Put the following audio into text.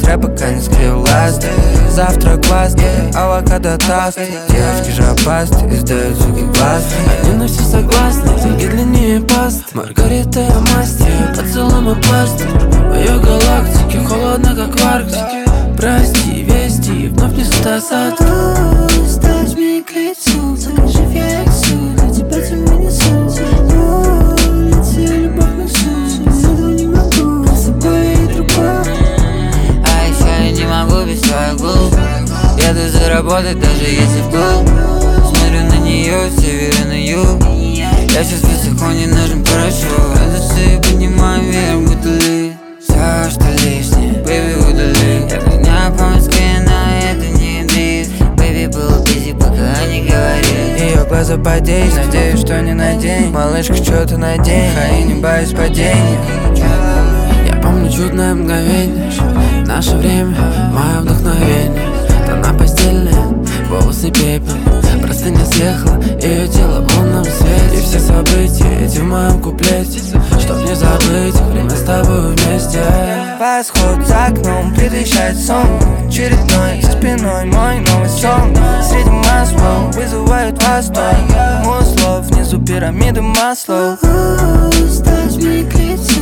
рэп, пока не склеил ласты. Завтрак классный, авокадо тосты. Девочки же опасны, издают звуки классные. Они на все согласны, деньги длиннее паст. Маргарита и мастер, поцелуй и пластик. В ее галактике холодно, как в Арктике. Прости, вести, вновь несут осадки. Ставь мне к лицу, закажи фиксу. Для тебя темно не солнце. Улица, любовь на солнце. Я не могу, с собой и другой. А еще я не могу без твоих губ. Еду заработать, даже если в клуб. Смотрю на нее, с севера на юг. Я сейчас высоко, не нужен парашют. Дыши, поднимаю вверх бутыли. Все, что лишнее, бэйби, удали. Я гоняю по Москве, но это не дрифт. Бэйби был бизи, пока не говорил. Ее глаза подействуют, надеюсь, что не надень. Малышка, что ты надень, а я не боюсь падения. Я помню чудное мгновение, наше время, мое вдохновение. Тона постельная, волосы пепел, простыня съехала, ее тело в лунном свете. И все события эти в моем куплете, чтоб не забыть время с тобой вместе. Восход за окном предвещает сон очередной, за спиной мой новый сон. Среди маслов вызывают восторг. Мой слов внизу пирамиды маслов. Ставь мне к лицу.